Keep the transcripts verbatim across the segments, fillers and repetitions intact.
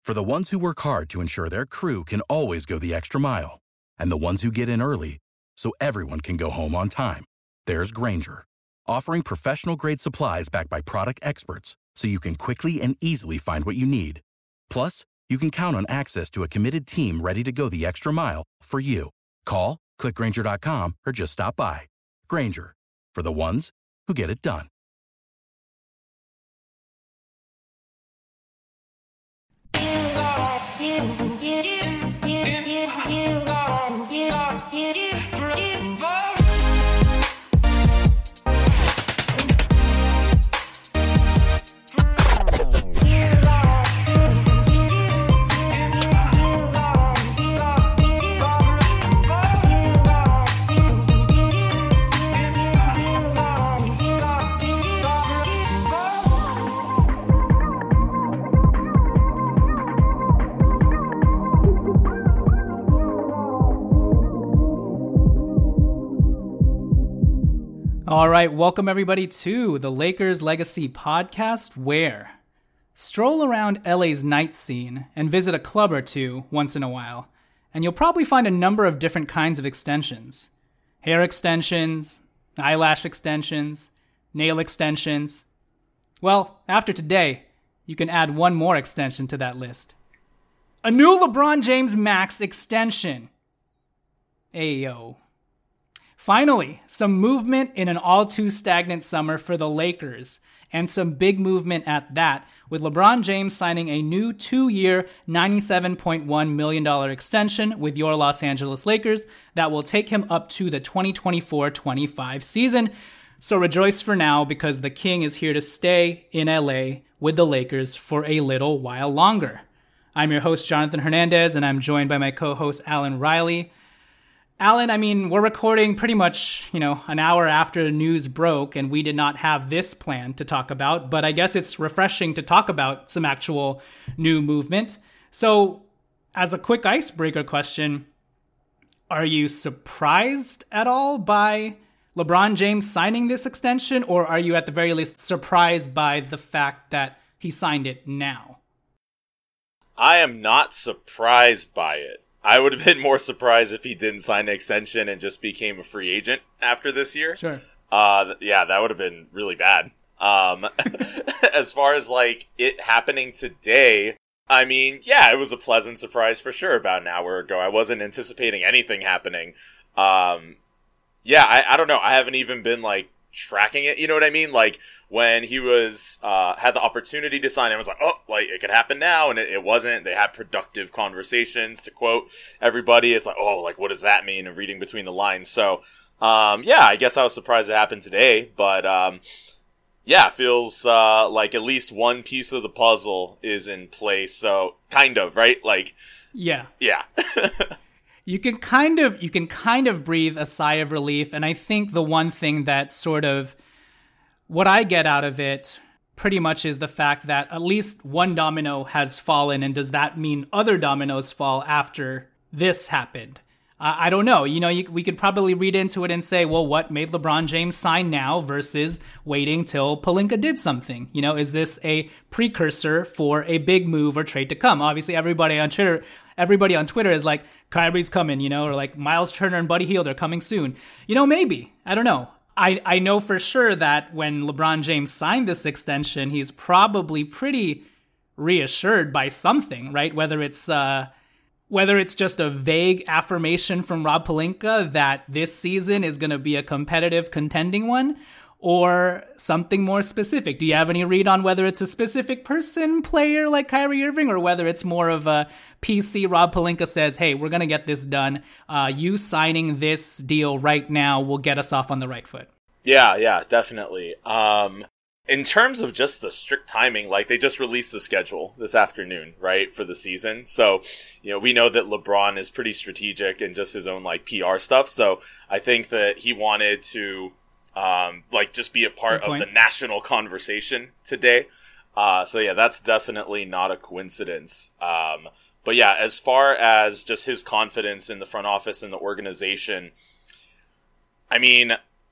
For the ones who work hard to ensure their crew can always go the extra mile, and the ones who get in early so everyone can go home on time, there's Grainger, offering professional-grade supplies backed by product experts so you can quickly and easily find what you need. Plus, you can count on access to a committed team ready to go the extra mile for you. Call, click Grainger dot com, or just stop by. Grainger, for the ones who get it done. All right, welcome everybody to the Lakers Legacy Podcast, where stroll around L A's night scene and visit a club or two once in a while, and you'll probably find a number of different kinds of extensions. Hair extensions, eyelash extensions, nail extensions. Well, after today, you can add one more extension to that list. A new LeBron James Max extension. Ayo. Finally, some movement in an all-too-stagnant summer for the Lakers, and some big movement at that, with LeBron James signing a new two-year, ninety-seven point one million dollars extension with your Los Angeles Lakers that will take him up to the twenty twenty-four twenty-five season. So rejoice for now, because the King is here to stay in L A with the Lakers for a little while longer. I'm your host, Jonathan Hernandez, and I'm joined by my co-host, Alan Riley. Alan, I mean, we're recording pretty much, you know, an hour after the news broke, and we did not have this plan to talk about, but I guess it's refreshing to talk about some actual new movement. So, as a quick icebreaker question, are you surprised at all by LeBron James signing this extension, or are you at the very least surprised by the fact that he signed it now? I am not surprised by it. I would have been more surprised if he didn't sign an extension and just became a free agent after this year. Sure. Uh, yeah, that would have been really bad. Um, as far as, like, it happening today, I mean, yeah, it was a pleasant surprise for sure about an hour ago. I wasn't anticipating anything happening. Um, yeah, I, I don't know. I haven't even been, like, tracking it, you know what I mean? Like, when he was, uh, had the opportunity to sign, everyone's like, oh, like, it could happen now, and it, it wasn't. They had productive conversations, to quote everybody. It's like, oh, like, what does that mean? And reading between the lines. So, um, yeah, I guess I was surprised it happened today, but, um, yeah, feels, uh, like at least one piece of the puzzle is in place, so, kind of, right? Like, yeah. Yeah. You can kind of you can kind of breathe a sigh of relief, and I think the one thing that sort of what I get out of it pretty much is the fact that at least one domino has fallen, and does that mean other dominoes fall after this happened? I, I don't know. You know, you, we could probably read into it and say, well, what made LeBron James sign now versus waiting till Pelinka did something? You know, is this a precursor for a big move or trade to come? Obviously, everybody on Twitter, everybody on Twitter is like, Kyrie's coming, you know, or like Miles Turner and Buddy Hield are coming soon. You know, maybe. I don't know. I, I know for sure that when LeBron James signed this extension, he's probably pretty reassured by something, right? Whether it's uh, whether it's just a vague affirmation from Rob Pelinka that this season is going to be a competitive, contending one, or something more specific. Do you have any read on whether it's a specific person, player like Kyrie Irving, or whether it's more of a P C Rob Pelinka says, hey, we're going to get this done. Uh, you signing this deal right now will get us off on the right foot. Yeah, yeah, definitely. Um, in terms of just the strict timing, like they just released the schedule this afternoon, right, for the season. So, you know, we know that LeBron is pretty strategic in just his own like P R stuff. So I think that he wanted to Um, like just be a part of the national conversation today. Uh, so yeah, that's definitely not a coincidence. Um, but yeah, as far as just his confidence in the front office and the organization, I mean,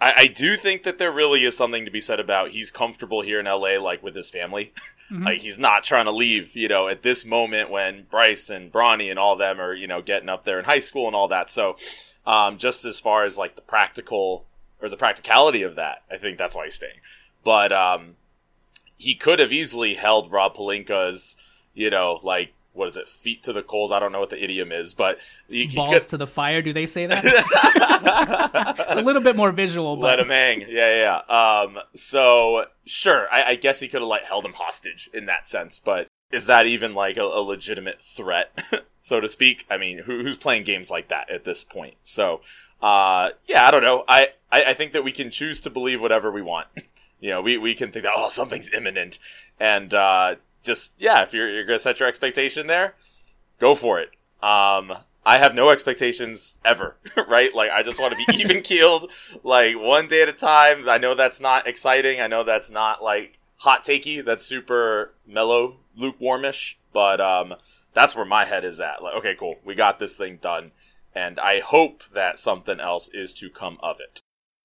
I, I do think that there really is something to be said about he's comfortable here in L A, like, with his family. Mm-hmm. Like, he's not trying to leave, you know, at this moment when Bryce and Bronny and all of them are, you know, getting up there in high school and all that. So, um, just as far as, like, the practical, or the practicality of that, I think that's why he's staying. But, um, he could have easily held Rob Pelinka's, you know, like, what is it, feet to the coals? I don't know what the idiom is, but... He, he Balls could... to the fire, do they say that? It's a little bit more visual, but... Let him hang. Yeah, yeah, yeah. Um, so, sure, I, I guess he could have, like, held him hostage in that sense, but is that even, like, a, a legitimate threat, so to speak? I mean, who, who's playing games like that at this point? So, uh, yeah, I don't know. I, I, I think that we can choose to believe whatever we want. You know, we, we can think that, oh, something's imminent, and, uh... just, yeah, if you're, you're going to set your expectation there, go for it. Um, I have no expectations ever, right? Like, I just want to be even-keeled, like, one day at a time. I know that's not exciting. I know that's not, like, hot-takey. That's super mellow, lukewarmish. But um, that's where my head is at. Like, okay, cool. We got this thing done. And I hope that something else is to come of it.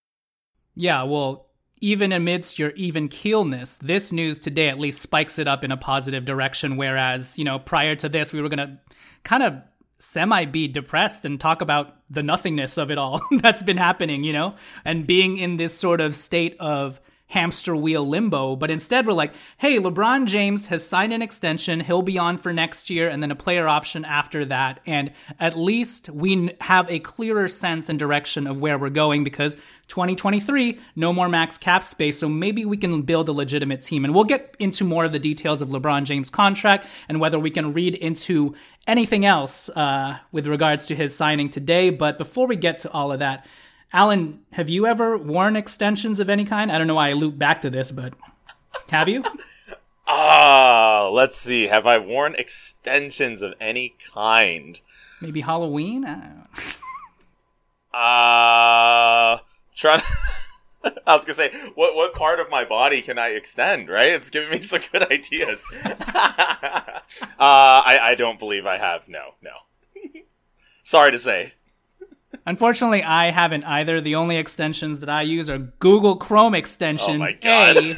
Yeah, well... even amidst your even keelness, this news today at least spikes it up in a positive direction. Whereas, you know, prior to this, we were going to kind of semi be depressed and talk about the nothingness of it all that's been happening, you know, and being in this sort of state of hamster wheel limbo. But instead we're like, hey, LeBron James has signed an extension. He'll be on for next year and then a player option after that. And at least we have a clearer sense and direction of where we're going, because twenty twenty-three, no more max cap space. So maybe we can build a legitimate team. And we'll get into more of the details of LeBron James' contract and whether we can read into anything else uh, with regards to his signing today. But before we get to all of that, Alan, have you ever worn extensions of any kind? I don't know why I loop back to this, but have you? Ah, uh, let's see. Have I worn extensions of any kind? Maybe Halloween? I don't know. Uh, trying. I was gonna say, what what part of my body can I extend? Right? It's giving me some good ideas. uh, I I don't believe I have. No, no. Sorry to say. Unfortunately, I haven't either. The only extensions that I use are Google Chrome extensions. Oh my God. A,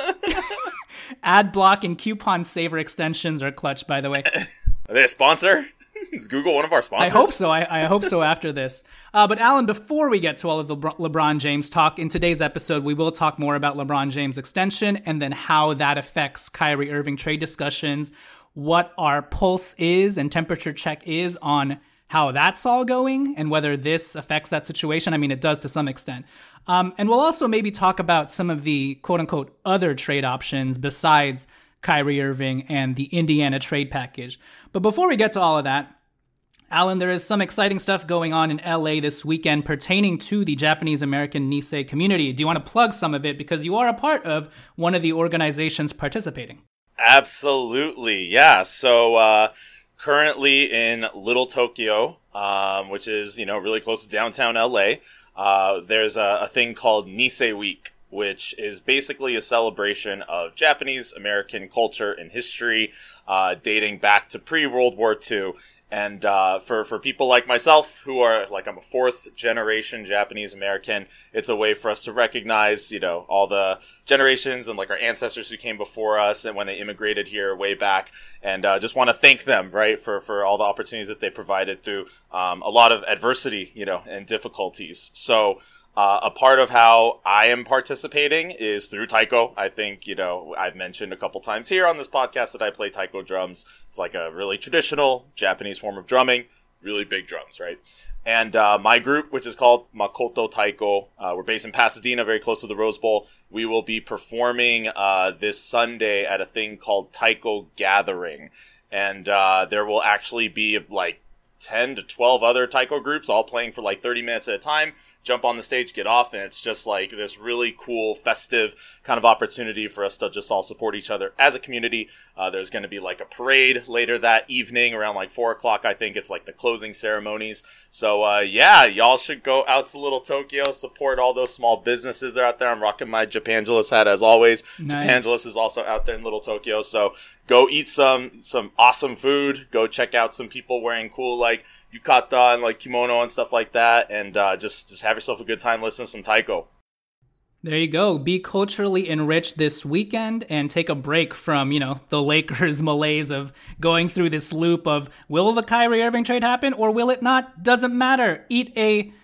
ad block and coupon saver extensions are clutch, by the way. Are they a sponsor? Is Google one of our sponsors? I hope so. I, I hope so after this. Uh, but Alan, before we get to all of the LeBron James talk, in today's episode, we will talk more about LeBron James' extension and then how that affects Kyrie Irving trade discussions, what our pulse is and temperature check is on how that's all going and whether this affects that situation. I mean, it does to some extent. Um, and we'll also maybe talk about some of the quote-unquote other trade options besides Kyrie Irving and the Indiana trade package. But before we get to all of that, Alan, there is some exciting stuff going on in L A this weekend pertaining to the Japanese-American Nisei community. Do you want to plug some of it? Because you are a part of one of the organizations participating. Absolutely, yeah. So, uh, currently in Little Tokyo, um, which is, you know, really close to downtown L A, uh, there's a, a thing called Nisei Week, which is basically a celebration of Japanese American culture and history, uh, dating back to pre-World War Two. And uh, for, for people like myself, who are, like, I'm a fourth generation Japanese American, it's a way for us to recognize, you know, all the generations and, like, our ancestors who came before us and when they immigrated here way back. And uh, just want to thank them, right, for, for all the opportunities that they provided through um, a lot of adversity, you know, and difficulties. So Uh, a part of how I am participating is through taiko. I think, you know, I've mentioned a couple times here on this podcast that I play taiko drums. It's like a really traditional Japanese form of drumming, really big drums, right? And uh, my group, which is called Makoto Taiko, uh, we're based in Pasadena, very close to the Rose Bowl. We will be performing uh, this Sunday at a thing called Taiko Gathering. And uh, there will actually be like ten to twelve other taiko groups all playing for like thirty minutes at a time. Jump on the stage, get off, and it's just like this really cool, festive kind of opportunity for us to just all support each other as a community. Uh, there's going to be like a parade later that evening around like four o'clock, I think. It's like the closing ceremonies. So, uh, yeah, y'all should go out to Little Tokyo, support all those small businesses that are out there. I'm rocking my Japangelis hat as always. Nice. Japangelis is also out there in Little Tokyo. So go eat some, some awesome food. Go check out some people wearing cool, like, yukata and like kimono and stuff like that, and uh, just just have yourself a good time listening to some taiko. There you go. Be culturally enriched this weekend and take a break from, you know, the Lakers malaise of going through this loop of will the Kyrie Irving trade happen or will it not? Doesn't matter. Eat a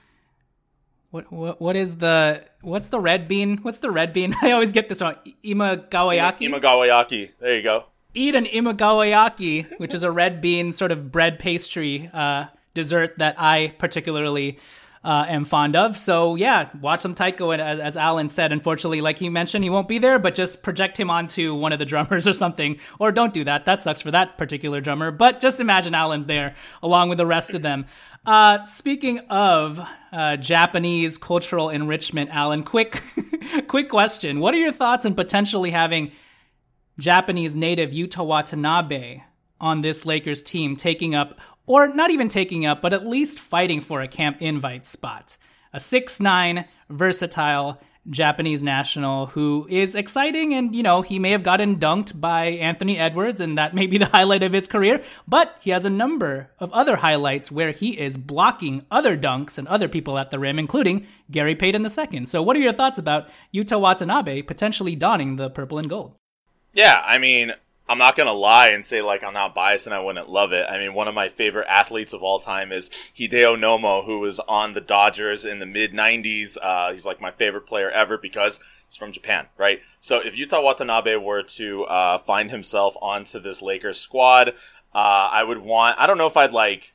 what what what is the what's the red bean? What's the red bean? I always get this wrong. Imagawayaki. Imagawayaki. There you go. Eat an imagawayaki, which is a red bean sort of bread pastry uh, dessert that I particularly Uh, am fond of. So yeah, watch some Taiko, and as, as Alan said, unfortunately, like he mentioned, he won't be there, but just project him onto one of the drummers or something, or don't do that. That sucks for that particular drummer, but just imagine Alan's there along with the rest of them. Uh, speaking of uh, Japanese cultural enrichment, Alan, quick, quick question. What are your thoughts on potentially having Japanese native Yuta Watanabe on this Lakers team taking up, or not even taking up, but at least fighting for a camp invite spot? A six nine, versatile Japanese national who is exciting, and, you know, he may have gotten dunked by Anthony Edwards, and that may be the highlight of his career, but he has a number of other highlights where he is blocking other dunks and other people at the rim, including Gary Payton the second. So what are your thoughts about Yuta Watanabe potentially donning the purple and gold? Yeah, I mean, I'm not going to lie and say, like, I'm not biased and I wouldn't love it. I mean, one of my favorite athletes of all time is Hideo Nomo, who was on the Dodgers in the mid nineties. Uh, he's, like, my favorite player ever because he's from Japan, right? So if Yuta Watanabe were to uh, find himself onto this Lakers squad, uh, I would want... I don't know if I'd, like...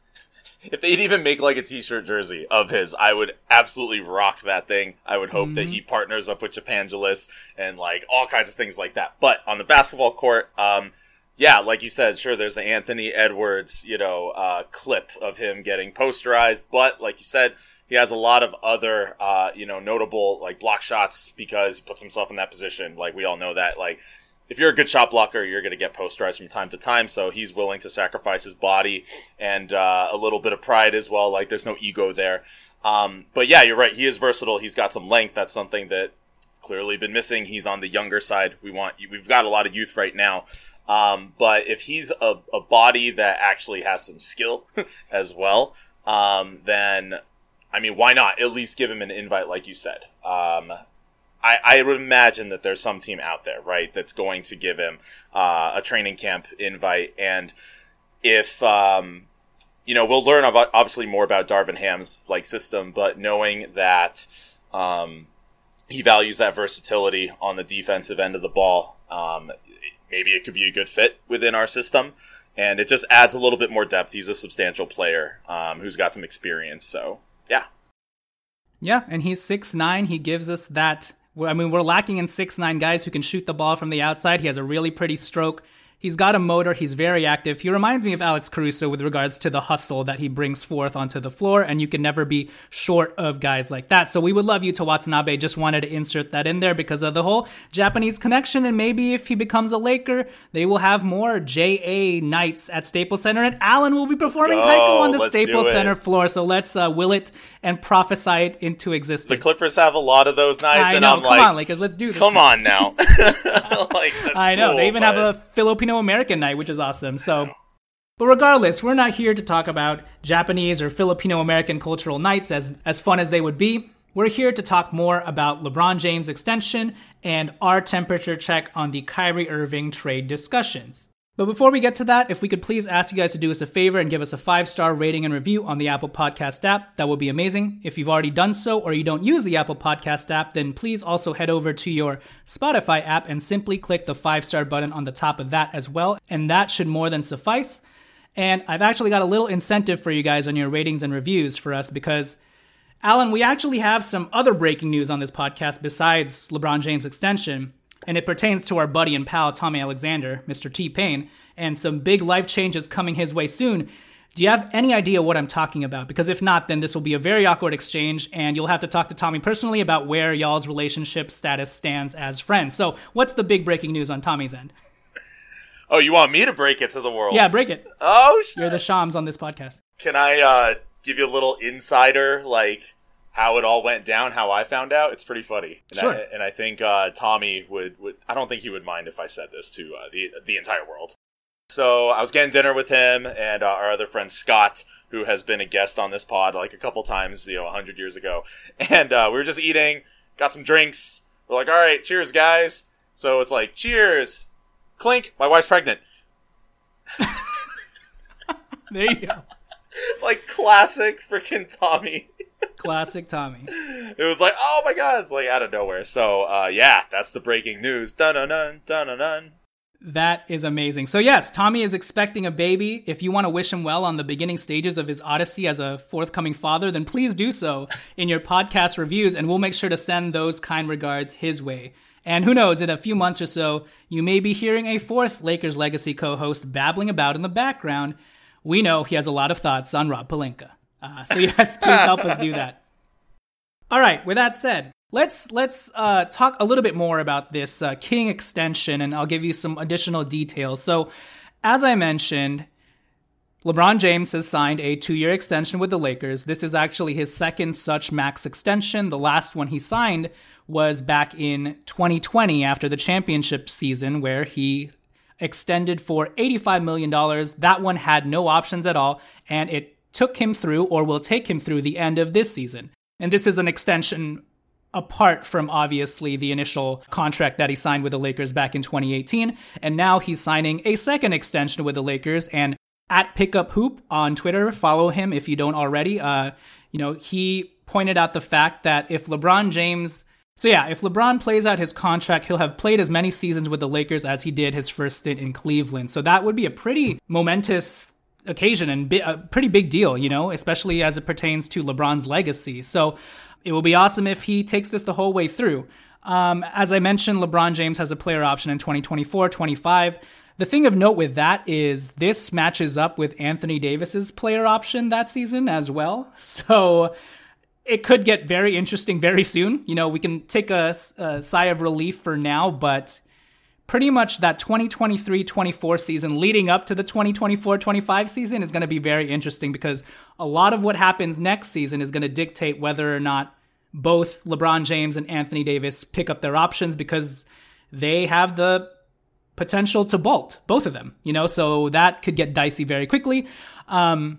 If they'd even make, like, a t-shirt jersey of his, I would absolutely rock that thing. I would hope mm-hmm. that he partners up with Japangelis and, like, all kinds of things like that. But on the basketball court, um, yeah, like you said, sure, there's the Anthony Edwards, you know, uh, clip of him getting posterized. But, like you said, he has a lot of other, uh, you know, notable, like, block shots because he puts himself in that position. Like, we all know that, like... If you're a good shot blocker, you're going to get posterized from time to time, so he's willing to sacrifice his body and uh, a little bit of pride as well. Like, there's no ego there. Um, but yeah, you're right. He is versatile. He's got some length. That's something that clearly been missing. He's on the younger side. We want, we've got a lot of youth right now. Um, but if he's a, a body that actually has some skill as well, um, then, I mean, why not? At least give him an invite, like you said. Um, I, I would imagine that there's some team out there, right, that's going to give him uh, a training camp invite. And if, um, you know, we'll learn about, obviously more about Darvin Ham's like system, but knowing that um, he values that versatility on the defensive end of the ball, um, maybe it could be a good fit within our system. And it just adds a little bit more depth. He's a substantial player um, who's got some experience. So, yeah. Yeah, and he's six nine. He gives us that... I mean, we're lacking in six nine guys who can shoot the ball from the outside. He has a really pretty stroke. He's got a motor. He's very active. He reminds me of Alex Caruso with regards to the hustle that he brings forth onto the floor, and you can never be short of guys like that. So we would love Yuta Watanabe. Just wanted to insert that in there because of the whole Japanese connection, and maybe if he becomes a Laker, they will have more J A nights at Staples Center, and Allen will be performing Taiko on the Let's Staples Center floor. So let's uh, will it and prophesy it into existence. The Clippers have a lot of those nights, I and know. I'm come like, on, Lakers, let's do this. Come on now. like, that's I know. Cool, they even but... have a Filipino American night, which is awesome. So, but regardless, we're not here to talk about Japanese or Filipino American cultural nights, as as fun as they would be. We're here to talk more about LeBron James' extension and our temperature check on the Kyrie Irving trade discussions. But before we get to that, if we could please ask you guys to do us a favor and give us a five-star rating and review on the Apple Podcast app, that would be amazing. If you've already done so or you don't use the Apple Podcast app, then please also head over to your Spotify app and simply click the five-star button on the top of that as well, and that should more than suffice. And I've actually got a little incentive for you guys on your ratings and reviews for us because, Alan, we actually have some other breaking news on this podcast besides LeBron James' extension. And it pertains to our buddy and pal, Tommy Alexander, Mister T-Pain, and some big life changes coming his way soon. Do you have any idea what I'm talking about? Because if not, then this will be a very awkward exchange, and you'll have to talk to Tommy personally about where y'all's relationship status stands as friends. So what's the big breaking news on Tommy's end? Oh, you want me to break it to the world? Yeah, break it. Oh, shit. You're the Shams on this podcast. Can I uh, give you a little insider, like... how it all went down, how I found out? It's pretty funny. And sure. I, and I think uh, Tommy would, would... I don't think he would mind if I said this to uh, the the entire world. So I was getting dinner with him and uh, our other friend Scott, who has been a guest on this pod like a couple times, you know, a hundred years ago. And uh, we were just eating, got some drinks. We're like, all right, cheers, guys. So it's like, cheers, clink. My wife's pregnant. There you go. It's like classic freaking Tommy. Classic Tommy. It was like, oh my god, it's like out of nowhere. So, uh, yeah, that's the breaking news. Dun-dun-dun, dun-dun-dun. That is amazing. So yes, Tommy is expecting a baby. If you want to wish him well on the beginning stages of his odyssey as a forthcoming father, then please do so in your podcast reviews, and we'll make sure to send those kind regards his way. And who knows, in a few months or so, you may be hearing a fourth Lakers Legacy co-host babbling about in the background. We know he has a lot of thoughts on Rob Pelinka. Uh, so yes, please help us do that. All right, with that said, let's let's uh, talk a little bit more about this uh, King extension, and I'll give you some additional details. So, as I mentioned, LeBron James has signed a two-year extension with the Lakers. This is actually his second such max extension. The last one he signed was back in twenty twenty after the championship season, where he extended for eighty-five million dollars. That one had no options at all, and it took him through, or will take him through, the end of this season. And this is an extension apart from, obviously, the initial contract that he signed with the Lakers back in twenty eighteen. And now he's signing a second extension with the Lakers. And at Pickup Hoop on Twitter, follow him if you don't already. Uh, you know, he pointed out the fact that if LeBron James... So yeah, if LeBron plays out his contract, he'll have played as many seasons with the Lakers as he did his first stint in Cleveland. So that would be a pretty momentous occasion and bi- a pretty big deal, you know, especially as it pertains to LeBron's legacy. So it will be awesome if he takes this the whole way through. Um, as I mentioned, LeBron James has a player option in twenty twenty-four, twenty-five. The thing of note with that is this matches up with Anthony Davis's player option that season as well. So it could get very interesting very soon. You know, we can take a, a sigh of relief for now, but pretty much that twenty twenty-three twenty-four season leading up to the twenty twenty-four twenty-five season is going to be very interesting, because a lot of what happens next season is going to dictate whether or not both LeBron James and Anthony Davis pick up their options, because they have the potential to bolt, both of them, you know, so that could get dicey very quickly. Um,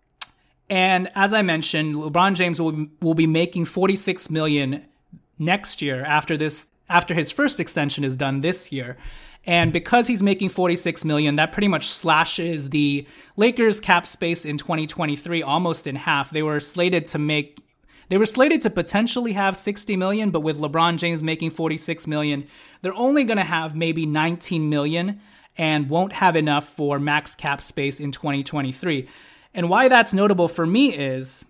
and as I mentioned, LeBron James will, will be making forty-six million dollars next year after this after his first extension is done this year. And because he's making forty-six million dollars, that pretty much slashes the Lakers cap space in twenty twenty-three almost in half. They were slated to make, they were slated to potentially have sixty million dollars, but with LeBron James making forty-six million dollars, they're only going to have maybe nineteen million dollars and won't have enough for max cap space in twenty twenty-three. And why that's notable for me is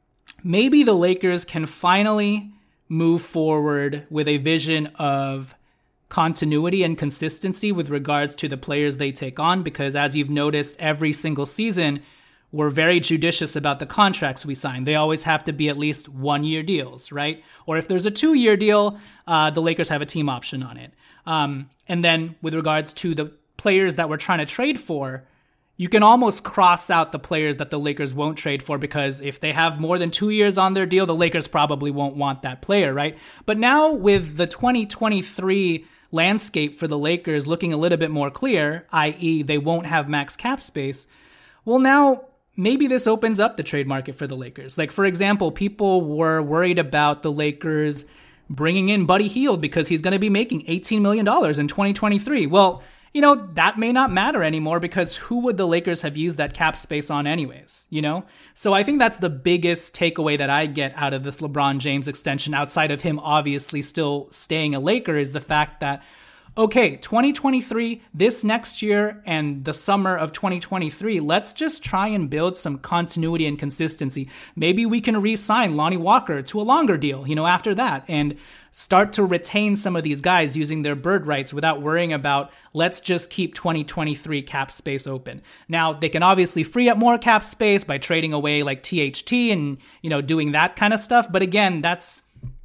maybe the Lakers can finally move forward with a vision of continuity and consistency with regards to the players they take on, because as you've noticed, every single season, we're very judicious about the contracts we sign. They always have to be at least one-year deals, right? Or if there's a two-year deal, uh, the Lakers have a team option on it. Um, and then with regards to the players that we're trying to trade for, you can almost cross out the players that the Lakers won't trade for, because if they have more than two years on their deal, the Lakers probably won't want that player, right? But now with the twenty twenty-three landscape for the Lakers looking a little bit more clear, that is they won't have max cap space, well, now maybe this opens up the trade market for the Lakers. Like, for example, people were worried about the Lakers bringing in Buddy Hield because he's going to be making eighteen million dollars in twenty twenty-three. Well, you know, that may not matter anymore, because who would the Lakers have used that cap space on anyways, you know? So I think that's the biggest takeaway that I get out of this LeBron James extension, outside of him obviously still staying a Laker, is the fact that, okay, twenty twenty-three, this next year and the summer of twenty twenty-three, let's just try and build some continuity and consistency. Maybe we can re-sign Lonnie Walker to a longer deal, you know, after that, and start to retain some of these guys using their bird rights without worrying about, let's just keep twenty twenty-three cap space open. Now, they can obviously free up more cap space by trading away like T H T and, you know, doing that kind of stuff. But again, that's,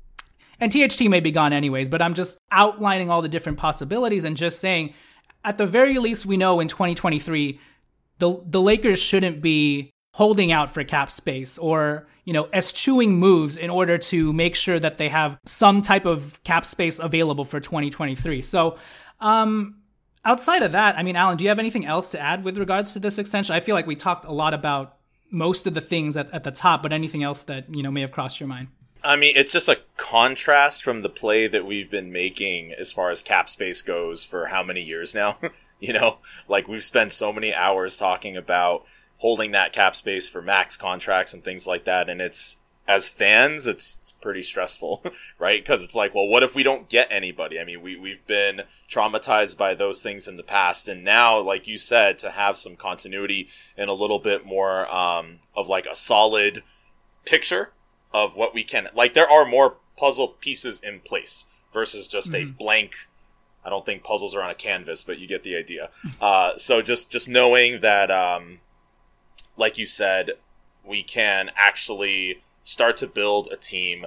and T H T may be gone anyways, but I'm just outlining all the different possibilities and just saying, at the very least, we know in twenty twenty-three, the the Lakers shouldn't be holding out for cap space or, you know, eschewing moves in order to make sure that they have some type of cap space available for twenty twenty-three. So, um, outside of that, I mean, Alan, do you have anything else to add with regards to this extension? I feel like we talked a lot about most of the things at, at the top, but anything else that, you know, may have crossed your mind? I mean, it's just a contrast from the play that we've been making as far as cap space goes for how many years now? You know, like we've spent so many hours talking about holding that cap space for max contracts and things like that. And it's, as fans, it's, it's pretty stressful, right? Because it's like, well, what if we don't get anybody? I mean, we, we've been traumatized by those things in the past. And now, like you said, to have some continuity and a little bit more um, of like a solid picture of what we can, like there are more puzzle pieces in place versus just mm-hmm. a blank. I don't think puzzles are on a canvas, but you get the idea. Uh, so just, just knowing that, um, like you said, we can actually start to build a team,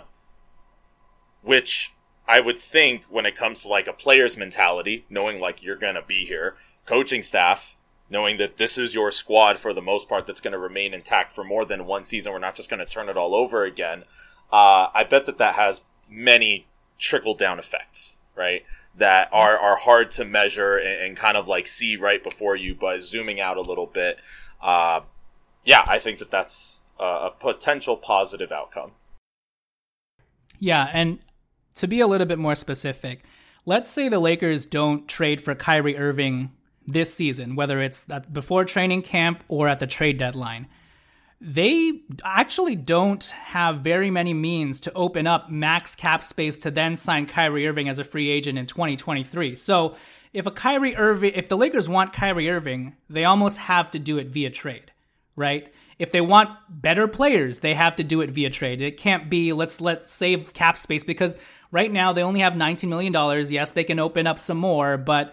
which I would think when it comes to like a player's mentality, knowing like you're going to be here, coaching staff, knowing that this is your squad for the most part that's going to remain intact for more than one season. We're not just going to turn it all over again. Uh, I bet that that has many trickle-down effects, right, that are, are hard to measure and, and kind of like see right before you, but zooming out a little bit, uh, yeah, I think that that's uh, a potential positive outcome. Yeah, and to be a little bit more specific, let's say the Lakers don't trade for Kyrie Irving this season, whether it's at before training camp or at the trade deadline. They actually don't have very many means to open up max cap space to then sign Kyrie Irving as a free agent in twenty twenty-three. So if a Kyrie Irving, if the Lakers want Kyrie Irving, they almost have to do it via trade, right? If they want better players, they have to do it via trade. It can't be, let's let's save cap space, because right now they only have nineteen million dollars. Yes, they can open up some more, but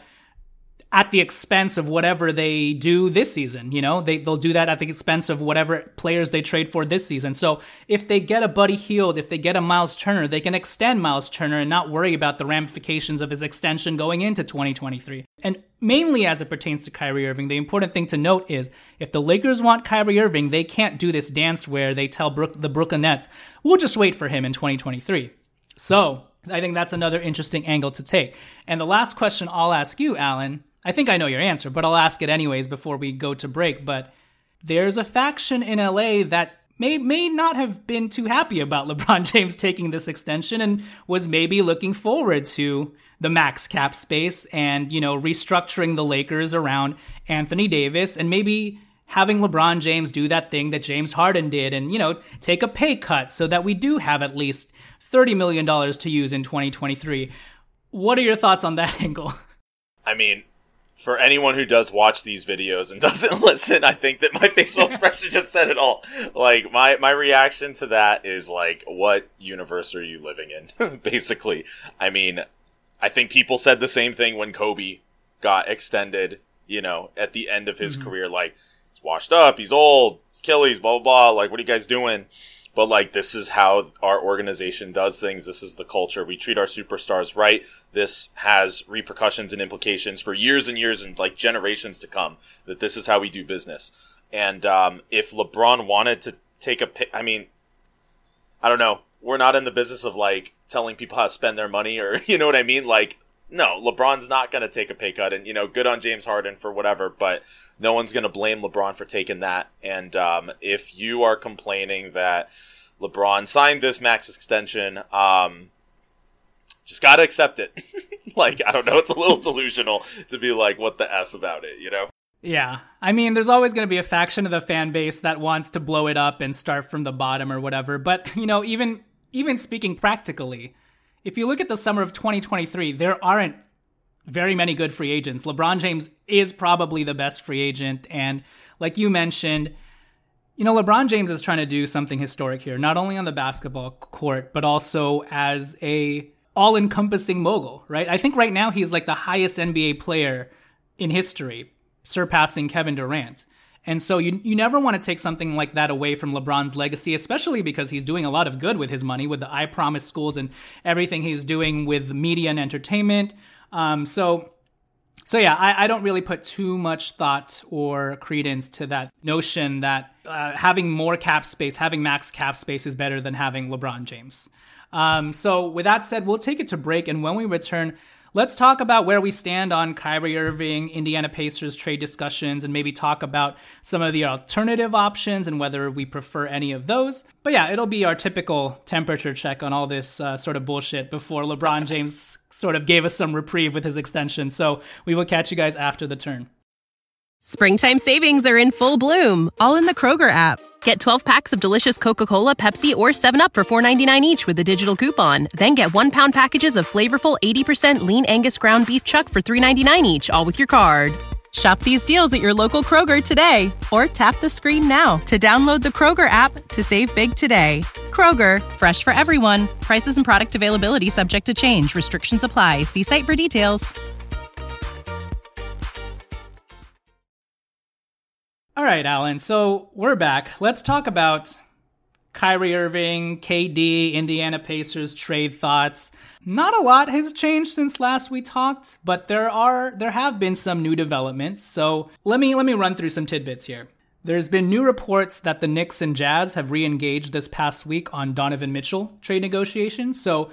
at the expense of whatever they do this season. You know, they, they'll do that at the expense of whatever players they trade for this season. So if they get a Buddy Hield, if they get a Miles Turner, they can extend Miles Turner and not worry about the ramifications of his extension going into twenty twenty-three. And mainly as it pertains to Kyrie Irving, the important thing to note is if the Lakers want Kyrie Irving, they can't do this dance where they tell Brook, the Brooklyn Nets, we'll just wait for him in twenty twenty-three. So I think that's another interesting angle to take. And the last question I'll ask you, Alan, I think I know your answer, but I'll ask it anyways before we go to break. But there's a faction in L A that may may not have been too happy about LeBron James taking this extension and was maybe looking forward to the max cap space and, you know, restructuring the Lakers around Anthony Davis and maybe having LeBron James do that thing that James Harden did and, you know, take a pay cut so that we do have at least thirty million dollars to use in twenty twenty-three. What are your thoughts on that angle? I mean, for anyone who does watch these videos and doesn't listen, I think that my facial expression just said it all. Like, my, my reaction to that is like, what universe are you living in? Basically. I mean, I think people said the same thing when Kobe got extended, you know, at the end of his mm-hmm. career. Like, he's washed up, he's old, Achilles, blah, blah, blah. Like, what are you guys doing? But, like, this is how our organization does things. This is the culture. We treat our superstars right. This has repercussions and implications for years and years and, like, generations to come, that this is how we do business. And um, if LeBron wanted to take a pick, I mean, I don't know. We're not in the business of, like, telling people how to spend their money or, you know what I mean? Like, no, LeBron's not going to take a pay cut. And, you know, good on James Harden for whatever, but no one's going to blame LeBron for taking that. And um, if you are complaining that LeBron signed this max extension, um, just got to accept it. Like, I don't know, it's a little delusional to be like, what the F about it, you know? Yeah. I mean, there's always going to be a faction of the fan base that wants to blow it up and start from the bottom or whatever. But, you know, even even speaking practically, if you look at the summer of twenty twenty-three, there aren't very many good free agents. LeBron James is probably the best free agent. And like you mentioned, you know, LeBron James is trying to do something historic here, not only on the basketball court, but also as a all-encompassing mogul, right? I think right now he's like the highest N B A player in history, surpassing Kevin Durant. And so you you never want to take something like that away from LeBron's legacy, especially because he's doing a lot of good with his money, with the I Promise schools and everything he's doing with media and entertainment. Um, so, so yeah, I, I don't really put too much thought or credence to that notion that uh, having more cap space, having max cap space is better than having LeBron James. Um, so with that said, we'll take it to break. And when we return, let's talk about where we stand on Kyrie Irving, Indiana Pacers trade discussions, and maybe talk about some of the alternative options and whether we prefer any of those. But yeah, it'll be our typical temperature check on all this uh, sort of bullshit before LeBron James sort of gave us some reprieve with his extension. So we will catch you guys after the turn. Springtime savings are in full bloom, all in the Kroger app. Get twelve packs of delicious Coca-Cola, Pepsi, or seven up for four ninety-nine each with a digital coupon. Then get one pound packages of flavorful eighty percent lean Angus ground beef chuck for three ninety-nine each, all with your card. Shop these deals at your local Kroger today, or tap the screen now to download the Kroger app to save big today. Kroger, fresh for everyone. Prices and product availability subject to change. Restrictions apply. See site for details. All right, Alan, so we're back. Let's talk about Kyrie Irving, K D, Indiana Pacers trade thoughts. Not a lot has changed since last we talked, but there are there have been some new developments. So let me let me run through some tidbits here. There's been new reports that the Knicks and Jazz have re-engaged this past week on Donovan Mitchell trade negotiations. So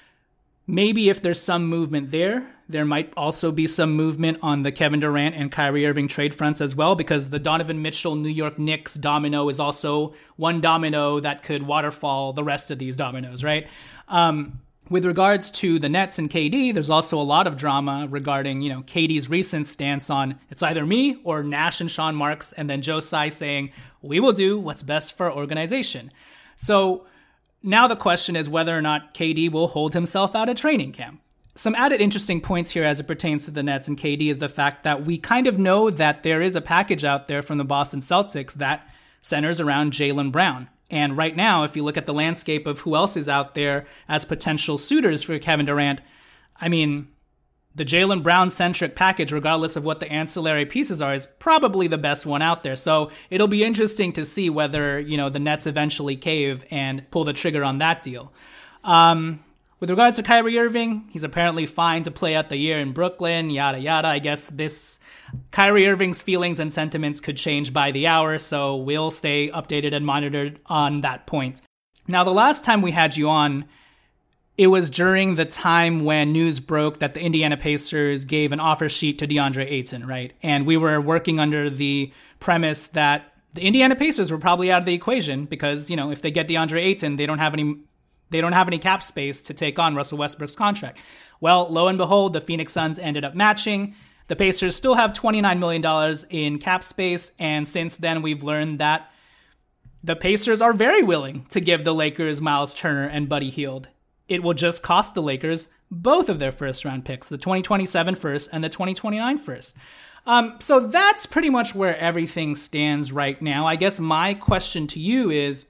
maybe if there's some movement there, there might also be some movement on the Kevin Durant and Kyrie Irving trade fronts as well, because the Donovan Mitchell New York Knicks domino is also one domino that could waterfall the rest of these dominoes, right? Um, with regards to the Nets and K D, there's also a lot of drama regarding, you know, K D's recent stance on it's either me or Nash and Sean Marks, and then Joe Tsai saying, we will do what's best for our organization. So now the question is whether or not K D will hold himself out of training camp. Some added interesting points here as it pertains to the Nets and K D is the fact that we kind of know that there is a package out there from the Boston Celtics that centers around Jaylen Brown. And right now, if you look at the landscape of who else is out there as potential suitors for Kevin Durant, I mean, the Jaylen Brown-centric package, regardless of what the ancillary pieces are, is probably the best one out there. So it'll be interesting to see whether, you know, the Nets eventually cave and pull the trigger on that deal. Um... With regards to Kyrie Irving, he's apparently fine to play out the year in Brooklyn, yada, yada. I guess this Kyrie Irving's feelings and sentiments could change by the hour, so we'll stay updated and monitored on that point. Now, the last time we had you on, it was during the time when news broke that the Indiana Pacers gave an offer sheet to DeAndre Ayton, right? And we were working under the premise that the Indiana Pacers were probably out of the equation because, you know, if they get DeAndre Ayton, they don't have any... They don't have any cap space to take on Russell Westbrook's contract. Well, lo and behold, the Phoenix Suns ended up matching. The Pacers still have twenty-nine million dollars in cap space, and since then we've learned that the Pacers are very willing to give the Lakers Miles Turner and Buddy Hield. It will just cost the Lakers both of their first-round picks, the twenty twenty-seven first and the twenty twenty-nine first. Um, so that's pretty much where everything stands right now. I guess my question to you is,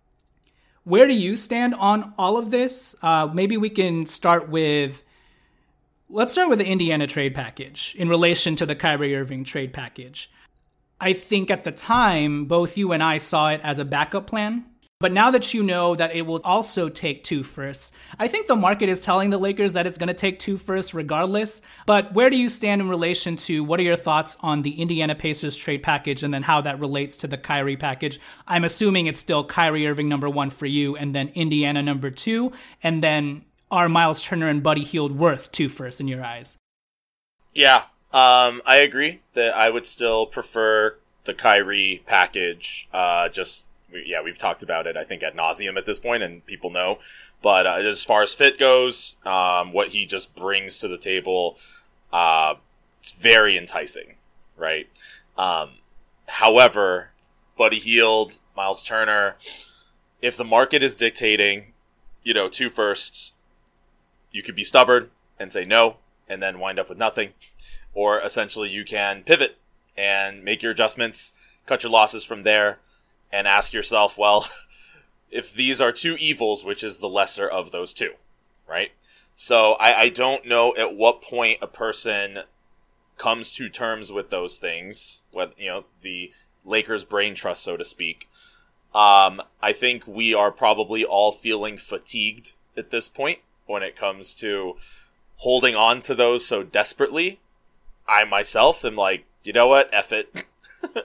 where do you stand on all of this? Uh, maybe we can start with, let's start with the Indiana trade package in relation to the Kyrie Irving trade package. I think at the time, both you and I saw it as a backup plan. But now that you know that it will also take two firsts, I think the market is telling the Lakers that it's going to take two firsts regardless. But where do you stand in relation to what are your thoughts on the Indiana Pacers trade package and then how that relates to the Kyrie package? I'm assuming it's still Kyrie Irving number one for you and then Indiana number two. And then are Miles Turner and Buddy Hield worth two firsts in your eyes? Yeah, um, I agree that I would still prefer the Kyrie package, uh, just yeah, we've talked about it, I think, ad nauseum at this point, and people know. But uh, as far as fit goes, um, what he just brings to the table, uh, it's very enticing, right? Um, however, Buddy Hield, Miles Turner, if the market is dictating, you know, two firsts, you could be stubborn and say no, and then wind up with nothing. Or essentially you can pivot and make your adjustments, cut your losses from there, and ask yourself, well, if these are two evils, which is the lesser of those two, right? So I, I don't know at what point a person comes to terms with those things, with, you know, the Lakers brain trust, so to speak. Um, I think we are probably all feeling fatigued at this point when it comes to holding on to those so desperately. I myself am like, you know what, F it.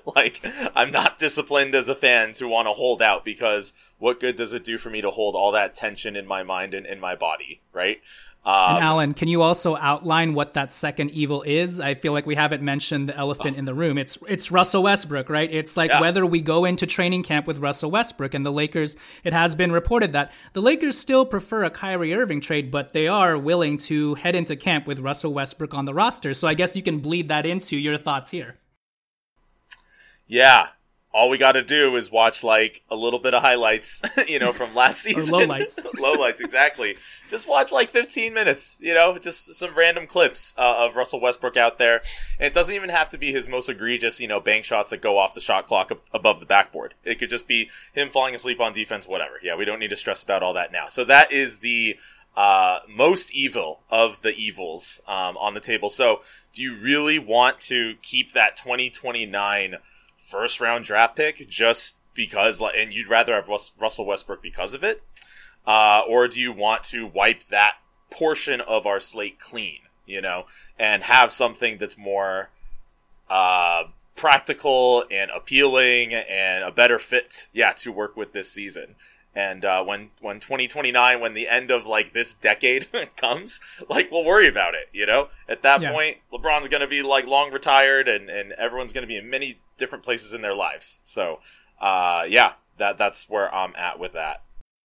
Like, I'm not disciplined as a fan to want to hold out, because what good does it do for me to hold all that tension in my mind and in my body, right? Um, and Alan, can you also outline what that second evil is? I feel like we haven't mentioned the elephant oh. in the room. It's it's Russell Westbrook, right? It's like yeah. whether we go into training camp with Russell Westbrook and the Lakers, it has been reported that the Lakers still prefer a Kyrie Irving trade, but they are willing to head into camp with Russell Westbrook on the roster. So I guess you can bleed that into your thoughts here. Yeah. All we got to do is watch, like, a little bit of highlights, you know, from last season. Or lowlights. Lowlights, exactly. Just watch, like, fifteen minutes, you know, just some random clips uh, of Russell Westbrook out there. And it doesn't even have to be his most egregious, you know, bank shots that go off the shot clock ab- above the backboard. It could just be him falling asleep on defense, whatever. Yeah, we don't need to stress about all that now. So that is the uh, most evil of the evils um, on the table. So do you really want to keep that twenty twenty-nine first round draft pick just because, and you'd rather have Russell Westbrook because of it? Uh, or do you want to wipe that portion of our slate clean, you know, and have something that's more uh, practical and appealing and a better fit, yeah, to work with this season? And uh, when when twenty twenty-nine, when the end of, like, this decade comes, like, we'll worry about it, you know? At that yeah. point, LeBron's going to be, like, long retired, and, and everyone's going to be in many different places in their lives. So, uh, yeah, that that's where I'm at with that.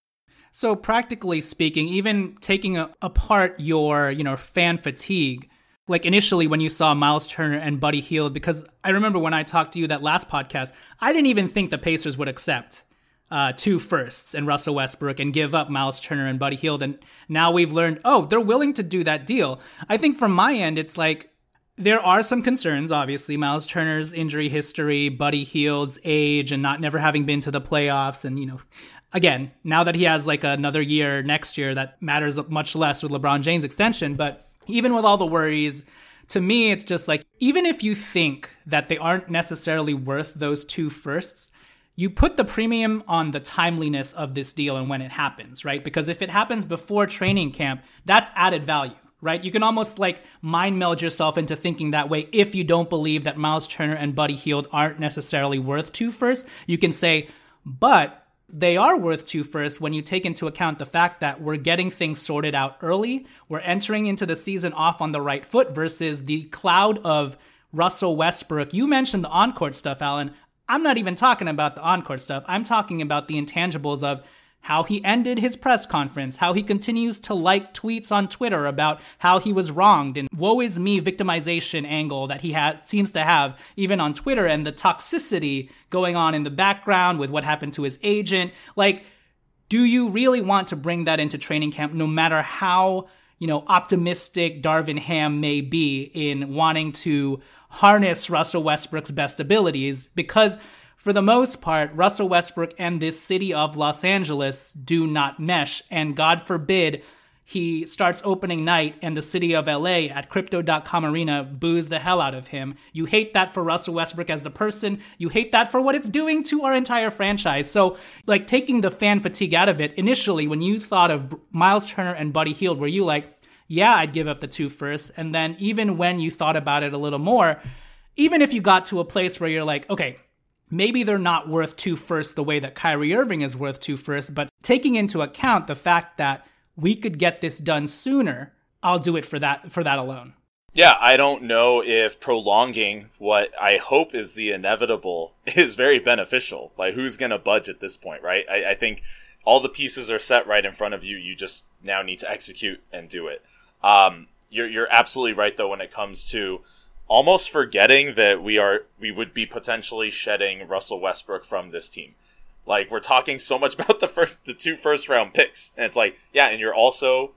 So practically speaking, even taking a, apart your, you know, fan fatigue, like initially when you saw Miles Turner and Buddy Hield, because I remember when I talked to you that last podcast, I didn't even think the Pacers would accept Uh, two firsts and Russell Westbrook and give up Miles Turner and Buddy Hield. And now we've learned, oh, they're willing to do that deal. I think from my end, it's like there are some concerns, obviously. Miles Turner's injury history, Buddy Hield's age, and not never having been to the playoffs. And, you know, again, now that he has like another year next year, that matters much less with LeBron James' extension. But even with all the worries, to me, it's just like, even if you think that they aren't necessarily worth those two firsts, you put the premium on the timeliness of this deal and when it happens, right? Because if it happens before training camp, that's added value, right? You can almost like mind meld yourself into thinking that way. If you don't believe that Miles Turner and Buddy Hield aren't necessarily worth two firsts, you can say, but they are worth two firsts when you take into account the fact that we're getting things sorted out early. We're entering into the season off on the right foot versus the cloud of Russell Westbrook. You mentioned the on-court stuff, Alan. I'm not even talking about the on-court stuff. I'm talking about the intangibles of how he ended his press conference, how he continues to like tweets on Twitter about how he was wronged, and woe is me victimization angle that he ha- seems to have even on Twitter, and the toxicity going on in the background with what happened to his agent. Like, do you really want to bring that into training camp, no matter how, you know, optimistic Darvin Ham may be in wanting to harness Russell Westbrook's best abilities? Because for the most part, Russell Westbrook and this city of Los Angeles do not mesh. And God forbid he starts opening night and the city of L A at Crypto dot com Arena boos the hell out of him. You hate that for Russell Westbrook as the person. You hate that for what it's doing to our entire franchise. So, like, taking the fan fatigue out of it, initially when you thought of Miles Turner and Buddy Hield, were you like, yeah, I'd give up the two firsts? And then even when you thought about it a little more, even if you got to a place where you're like, okay, maybe they're not worth two firsts the way that Kyrie Irving is worth two firsts, but taking into account the fact that we could get this done sooner, I'll do it for that for that alone. Yeah, I don't know if prolonging what I hope is the inevitable is very beneficial. Like, who's going to budge at this point, right? I, I think all the pieces are set right in front of you. You just now need to execute and do it. Um, you're you're absolutely right, though, when it comes to almost forgetting that we are we would be potentially shedding Russell Westbrook from this team. Like, we're talking so much about the first the two first round picks, and it's like, yeah, and you're also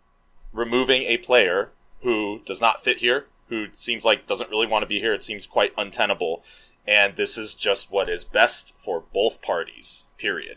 removing a player who does not fit here, who seems like doesn't really want to be here. It seems quite untenable, and this is just what is best for both parties. Period.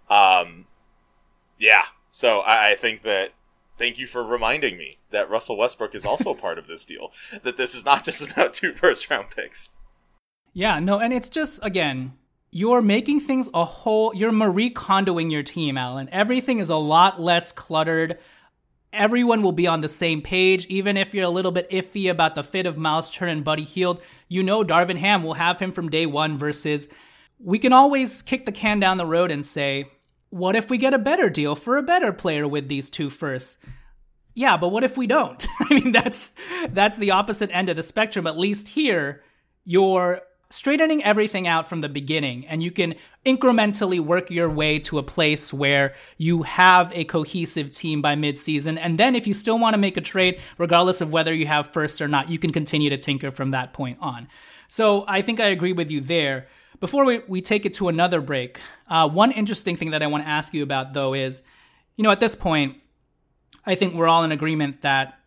Um, yeah. So I, I think that. Thank you for reminding me that Russell Westbrook is also part of this deal, that this is not just about two first-round picks. Yeah, no, and it's just, again, you're making things a whole, you're Marie Kondoing your team, Alan. Everything is a lot less cluttered. everyone will be on the same page. Even if you're a little bit iffy about the fit of Miles Turner and Buddy Hield, you know Darvin Ham will have him from day one versus we can always kick the can down the road and say, what if we get a better deal for a better player with these two firsts? Yeah, but what if we don't? I mean, that's that's the opposite end of the spectrum. At least here, you're straightening everything out from the beginning, and you can incrementally work your way to a place where you have a cohesive team by midseason. And then if you still want to make a trade, regardless of whether you have first or not, you can continue to tinker from that point on. So I think I agree with you there. Before we, we take it to another break, uh, one interesting thing that I want to ask you about, though, is, you know, at this point, I think we're all in agreement that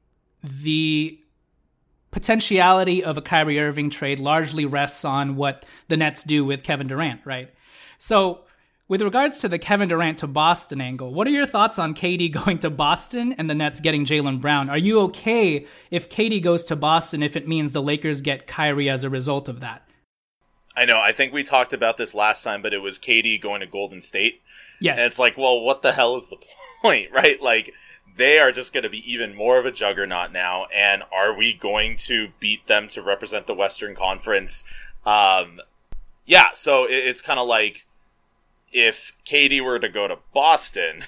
the potentiality of a Kyrie Irving trade largely rests on what the Nets do with Kevin Durant, right? So with regards to the Kevin Durant to Boston angle, what are your thoughts on K D going to Boston and the Nets getting Jaylen Brown? Are you okay if K D goes to Boston if it means the Lakers get Kyrie as a result of that? I know, I think we talked about this last time, but it was K D going to Golden State. Yes. And it's like, well, what the hell is the point, right? Like, they are just going to be even more of a juggernaut now, and are we going to beat them to represent the Western Conference? Um, yeah, so it, it's kind of like if K D were to go to Boston,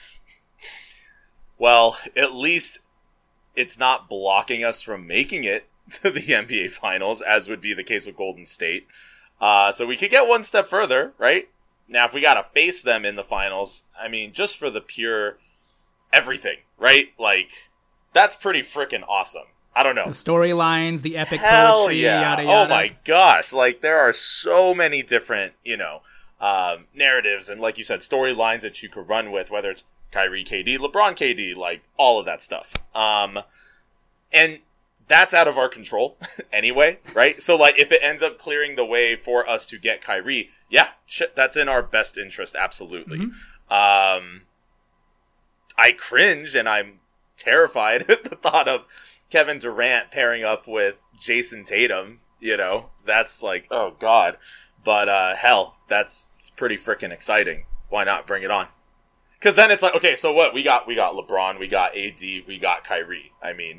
well, at least it's not blocking us from making it to the N B A Finals, as would be the case with Golden State. Uh, so we could get one step further, right? Now, if we got to face them in the Finals, I mean, just for the pure everything, right? Like, that's pretty freaking awesome. I don't know. The storylines, the epic Hell poetry, yeah. yada yada. Oh my gosh. Like, there are so many different, you know, um, narratives and, like you said, storylines that you could run with, whether it's Kyrie K D, LeBron K D, like, all of that stuff. Um, and that's out of our control anyway, right? So, like, if it ends up clearing the way for us to get Kyrie, yeah, shit, that's in our best interest, absolutely. Mm-hmm. Um, I cringe and I'm terrified at the thought of Kevin Durant pairing up with Jason Tatum. You know, that's like, oh God. But uh, hell, that's it's pretty freaking exciting. Why not bring it on? Because then it's like, okay, so what? We got we got LeBron, we got A D, we got Kyrie. I mean,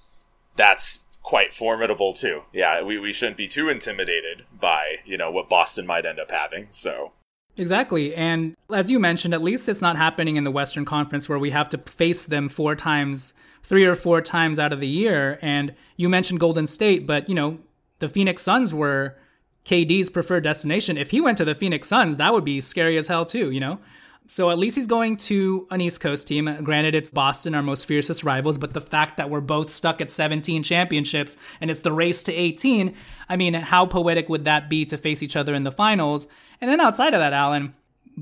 that's quite formidable too. Yeah, we, we shouldn't be too intimidated by, you know, what Boston might end up having. So. Exactly. And as you mentioned, at least it's not happening in the Western Conference where we have to face them four times, three or four times out of the year. And you mentioned Golden State, but, you know, the Phoenix Suns were K D's preferred destination. If he went to the Phoenix Suns, that would be scary as hell too, you know? So at least he's going to an East Coast team. Granted, it's Boston, our most fiercest rivals, but the fact that we're both stuck at seventeen championships and it's the race to eighteen, I mean, how poetic would that be to face each other in the finals? And then outside of that, Alan,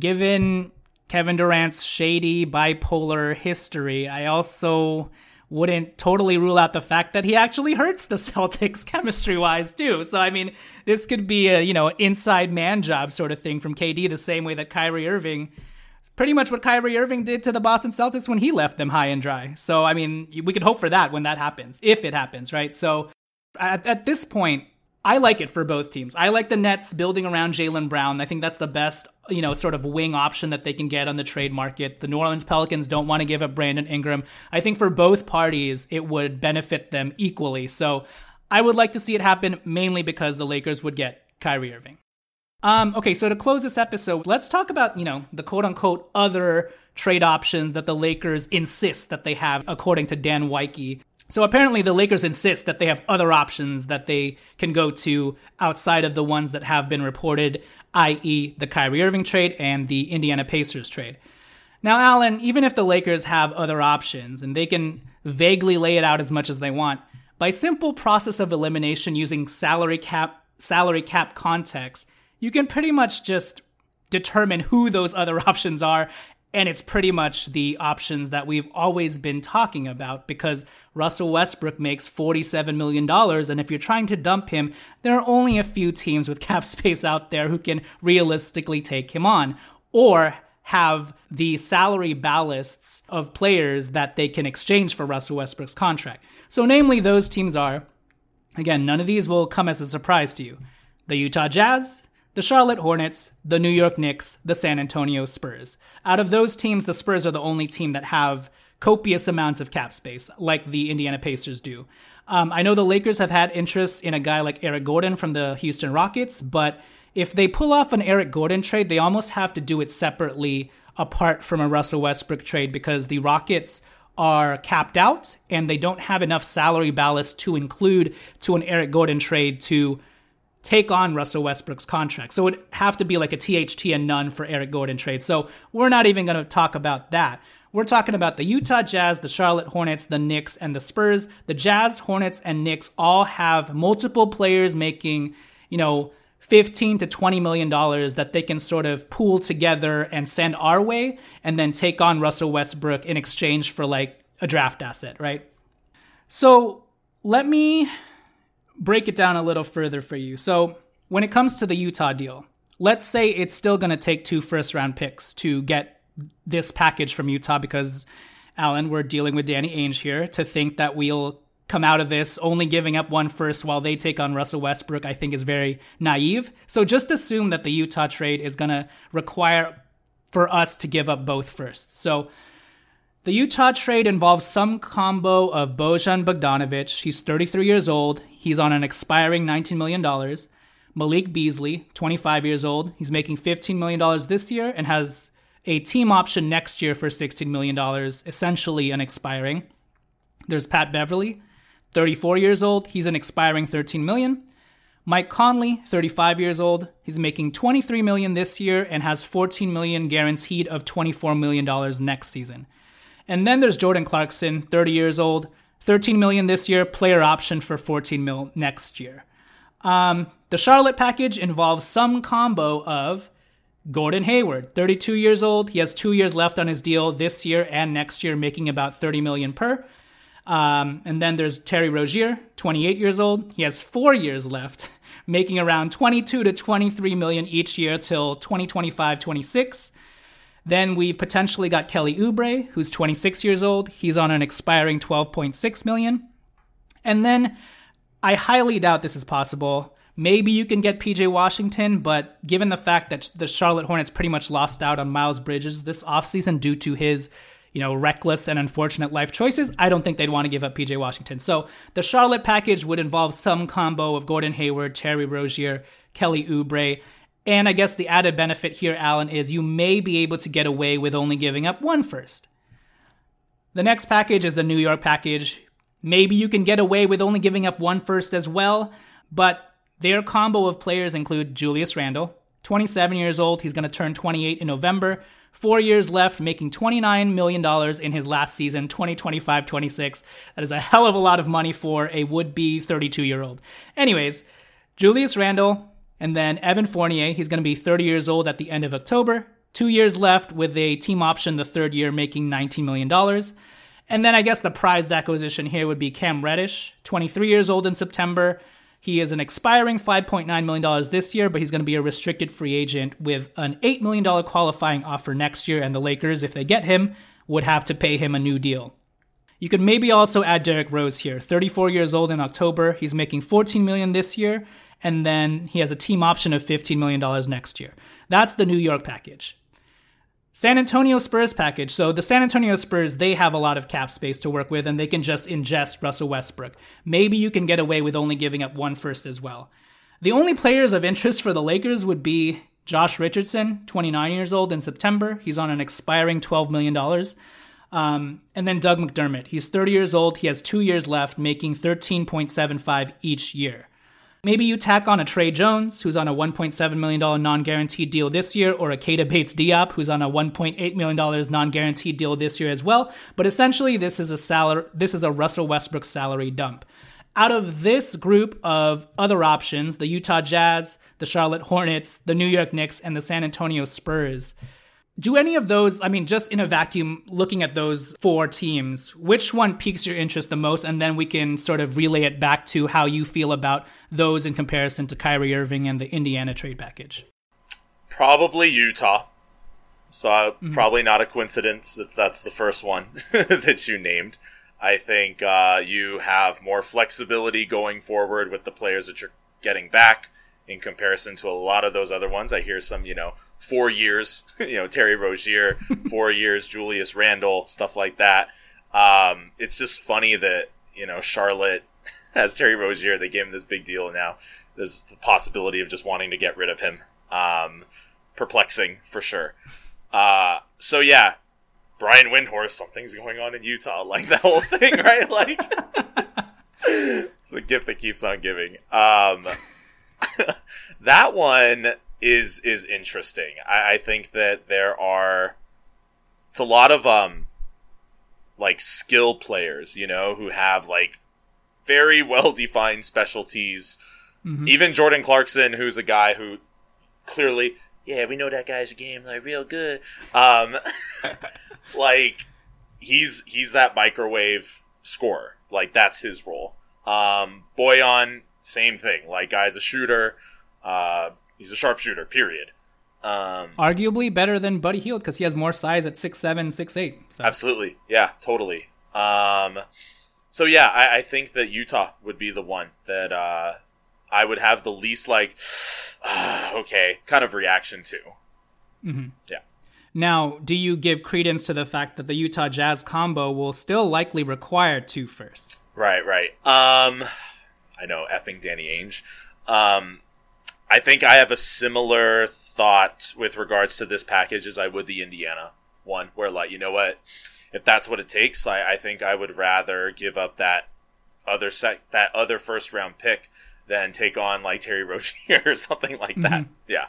given Kevin Durant's shady, bipolar history, I also wouldn't totally rule out the fact that he actually hurts the Celtics chemistry-wise, too. So, I mean, this could be a, you know, inside man job sort of thing from K D, the same way that Kyrie Irving... Pretty much what Kyrie Irving did to the Boston Celtics when he left them high and dry. So, I mean, we could hope for that when that happens, if it happens, right? So, at, at this point, I like it for both teams. I like the Nets building around Jaylen Brown. I think that's the best, you know, sort of wing option that they can get on the trade market. The New Orleans Pelicans don't want to give up Brandon Ingram. I think for both parties, it would benefit them equally. So, I would like to see it happen mainly because the Lakers would get Kyrie Irving. Um, okay, so to close this episode, let's talk about, you know, the quote-unquote other trade options that the Lakers insist that they have, according to Dan Weike. So apparently the Lakers insist that they have other options that they can go to outside of the ones that have been reported, that is the Kyrie Irving trade and the Indiana Pacers trade. Now, Alan, even if the Lakers have other options and they can vaguely lay it out as much as they want, by simple process of elimination using salary cap, salary cap context, you can pretty much just determine who those other options are, and it's pretty much the options that we've always been talking about because Russell Westbrook makes forty-seven million dollars, and if you're trying to dump him, there are only a few teams with cap space out there who can realistically take him on, or have the salary ballasts of players that they can exchange for Russell Westbrook's contract. So namely, those teams are, again, none of these will come as a surprise to you, the Utah Jazz, the Charlotte Hornets, the New York Knicks, the San Antonio Spurs. Out of those teams, the Spurs are the only team that have copious amounts of cap space like the Indiana Pacers do. Um, I know the Lakers have had interest in a guy like Eric Gordon from the Houston Rockets, but if they pull off an Eric Gordon trade, they almost have to do it separately apart from a Russell Westbrook trade because the Rockets are capped out and they don't have enough salary ballast to include to an Eric Gordon trade to take on Russell Westbrook's contract. So it would have to be like a T H T and none for Eric Gordon trade. So we're not even going to talk about that. We're talking about the Utah Jazz, the Charlotte Hornets, the Knicks, and the Spurs. The Jazz, Hornets, and Knicks all have multiple players making, you know, fifteen to twenty million dollars that they can sort of pool together and send our way and then take on Russell Westbrook in exchange for like a draft asset, right? So let me break it down a little further for you. So when it comes to the Utah deal, let's say it's still going to take two first round picks to get this package from Utah because, Alan, we're dealing with Danny Ainge here. To think that we'll come out of this only giving up one first while they take on Russell Westbrook, I think is very naive. So just assume that the Utah trade is going to require for us to give up both firsts. So the Utah trade involves some combo of Bojan Bogdanovic. He's thirty-three years old. He's on an expiring nineteen million dollars. Malik Beasley, twenty-five years old. He's making fifteen million dollars this year and has a team option next year for sixteen million dollars, essentially an expiring. There's Pat Beverly, thirty-four years old. He's an expiring thirteen million dollars. Mike Conley, thirty-five years old. He's making twenty-three million dollars this year and has fourteen million dollars guaranteed of twenty-four million dollars next season. And then there's Jordan Clarkson, thirty years old, thirteen million dollars this year, player option for fourteen million dollars next year. Um, the Charlotte package involves some combo of Gordon Hayward, thirty-two years old. He has two years left on his deal this year and next year, making about thirty million dollars per. Um, and then there's Terry Rozier, twenty-eight years old. He has four years left, making around twenty-two to twenty-three million each year till twenty twenty-five twenty-six. Then we've potentially got Kelly Oubre, who's twenty-six years old. He's on an expiring twelve point six million dollars. And then I highly doubt this is possible. Maybe you can get P J Washington, but given the fact that the Charlotte Hornets pretty much lost out on Miles Bridges this offseason due to his, you know, reckless and unfortunate life choices, I don't think they'd want to give up P J Washington. So the Charlotte package would involve some combo of Gordon Hayward, Terry Rozier, Kelly Oubre. And I guess the added benefit here, Alan, is you may be able to get away with only giving up one first. The next package is the New York package. Maybe you can get away with only giving up one first as well, but their combo of players include Julius Randle, twenty-seven years old. He's going to turn twenty-eight in November. Four years left, making twenty-nine million dollars in his last season, twenty twenty-five twenty-six. That is a hell of a lot of money for a would-be thirty-two-year-old. Anyways, Julius Randle, and then Evan Fournier. He's going to be thirty years old at the end of October. Two years left with a team option the third year, making nineteen million dollars. And then I guess the prized acquisition here would be Cam Reddish, twenty-three years old in September. He is an expiring five point nine million dollars this year, but he's going to be a restricted free agent with an eight million dollars qualifying offer next year, and the Lakers, if they get him, would have to pay him a new deal. You could maybe also add Derrick Rose here, thirty-four years old in October. He's making fourteen million dollars this year, and then he has a team option of fifteen million dollars next year. That's the New York package. San Antonio Spurs package. So the San Antonio Spurs, they have a lot of cap space to work with, and they can just ingest Russell Westbrook. Maybe you can get away with only giving up one first as well. The only players of interest for the Lakers would be Josh Richardson, twenty-nine years old in September. He's on an expiring twelve million dollars. Um, and then Doug McDermott. He's thirty years old. He has two years left, making thirteen point seven five each year. Maybe you tack on a Trey Jones, who's on a one point seven million dollars non-guaranteed deal this year, or a Keita Bates-Diop, who's on a one point eight million dollars non-guaranteed deal this year as well. But essentially, this is a salary. This is a Russell Westbrook salary dump. Out of this group of other options, the Utah Jazz, the Charlotte Hornets, the New York Knicks, and the San Antonio Spurs, do any of those, I mean, just in a vacuum, looking at those four teams, which one piques your interest the most? And then we can sort of relay it back to how you feel about those in comparison to Kyrie Irving and the Indiana trade package. Probably Utah. So Mm-hmm. probably not a coincidence that that's the first one that you named. I think uh, you have more flexibility going forward with the players that you're getting back in comparison to a lot of those other ones. I hear some, you know, four years, you know, Terry Rozier, four years, Julius Randle, stuff like that. Um, it's just funny that, you know, Charlotte has Terry Rozier. They gave him this big deal, and now there's the possibility of just wanting to get rid of him. Um, perplexing, for sure. Uh, so, yeah, Brian Windhorst, something's going on in Utah. Like, that whole thing, right? Like, it's the gift that keeps on giving. Um, that one is is interesting. I, I think that there are... It's a lot of, um, like, skill players, you know, who have, like, very well-defined specialties. Mm-hmm. Even Jordan Clarkson, who's a guy who clearly, yeah, we know that guy's a game, like, real good. Um, like, he's he's that microwave scorer. Like, that's his role. Um, Bojan, same thing. Like, guy's a shooter. Uh, he's a sharpshooter, period. Um, Arguably better than Buddy Hield because he has more size at six seven, six eight. So. Absolutely. Yeah, totally. Um, so, yeah, I, I think that Utah would be the one that uh, I would have the least, like, uh, okay, kind of reaction to. Mm-hmm. Yeah. Now, do you give credence to the fact that the Utah Jazz combo will still likely require two firsts? Right, right. Um, I know, effing Danny Ainge. Um, I think I have a similar thought with regards to this package as I would the Indiana one, where, like, you know what, if that's what it takes, I, I think I would rather give up that other sec- that other first round pick than take on, like, Terry Rozier or something like that. Mm-hmm. Yeah.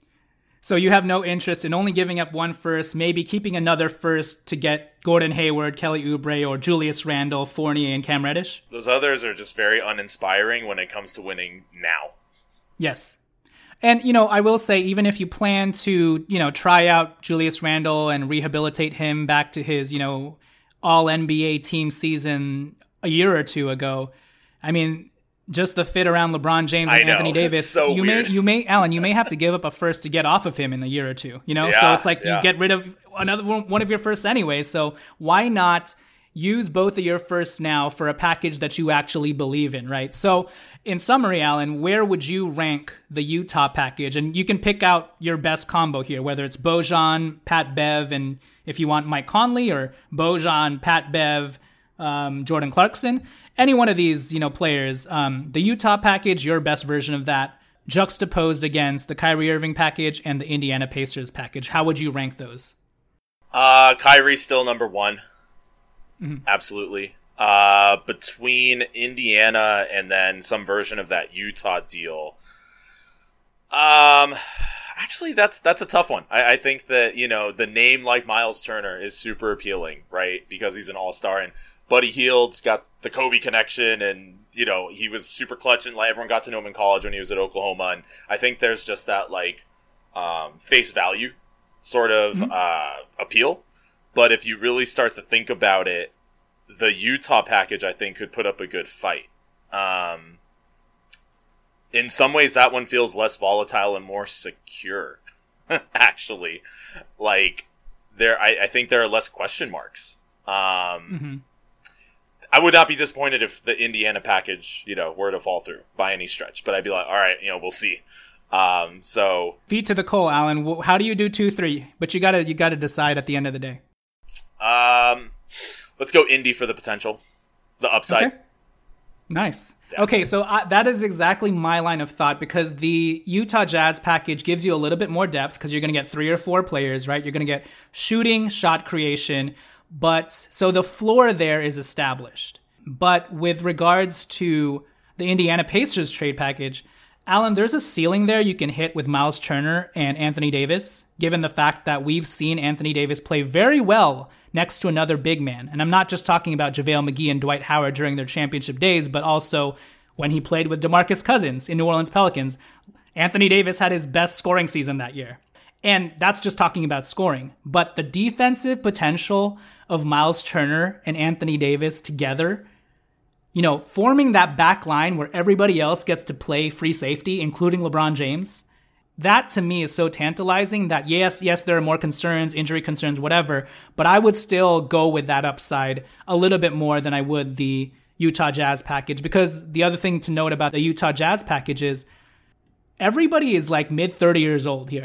So you have no interest in only giving up one first, maybe keeping another first to get Gordon Hayward, Kelly Oubre, or Julius Randle, Fournier, and Cam Reddish? Those others are just very uninspiring when it comes to winning now. Yes. And, you know, I will say, even if you plan to, you know, try out Julius Randle and rehabilitate him back to his, you know, all N B A team season a year or two ago, I mean, just the fit around LeBron James and I know, Anthony Davis, it's so you weird. may, you may, Alan, you may have to give up a first to get off of him in a year or two, you know? Yeah, so it's like yeah. you get rid of another one of your firsts anyway. So why not use both of your firsts now for a package that you actually believe in, right? So in summary, Alan, where would you rank the Utah package? And you can pick out your best combo here, whether it's Bojan, Pat Bev, and if you want Mike Conley, or Bojan, Pat Bev, um, Jordan Clarkson. Any one of these, you know, players. Um, the Utah package, your best version of that, juxtaposed against the Kyrie Irving package and the Indiana Pacers package. How would you rank those? Uh, Kyrie's still number one. Mm-hmm. Absolutely. Uh, between Indiana and then some version of that Utah deal. Um, actually, that's that's a tough one. I, I think that, you know, the name like Miles Turner is super appealing, right? Because he's an all-star, and Buddy Hield's got the Kobe connection, and, you know, he was super clutch, and like, everyone got to know him in college when he was at Oklahoma, and I think there's just that, like, um, face value sort of mm-hmm. uh, appeal. But if you really start to think about it, the Utah package, I think, could put up a good fight. Um, in some ways, that one feels less volatile and more secure, actually. Like, there, I, I think there are less question marks. Um, mm-hmm. I would not be disappointed if the Indiana package, you know, were to fall through by any stretch. But I'd be like, all right, you know, we'll see. Um, so feet to the coal, Alan. How do you do two, three? But you gotta, you gotta decide at the end of the day. Um, let's go Indy for the potential, the upside. Okay. Nice. Yeah. Okay, so uh, that is exactly my line of thought, because the Utah Jazz package gives you a little bit more depth because you're going to get three or four players, right? You're going to get shooting, shot creation, but so the floor there is established. But with regards to the Indiana Pacers trade package, Alan, there's a ceiling there you can hit with Miles Turner and Anthony Davis, given the fact that we've seen Anthony Davis play very well next to another big man. And I'm not just talking about JaVale McGee and Dwight Howard during their championship days, but also when he played with DeMarcus Cousins in New Orleans Pelicans. Anthony Davis had his best scoring season that year. And that's just talking about scoring. But the defensive potential of Miles Turner and Anthony Davis together, you know, forming that back line where everybody else gets to play free safety, including LeBron James, that to me is so tantalizing that yes, yes, there are more concerns, injury concerns, whatever, but I would still go with that upside a little bit more than I would the Utah Jazz package. Because the other thing to note about the Utah Jazz package is everybody is like mid thirty years old here.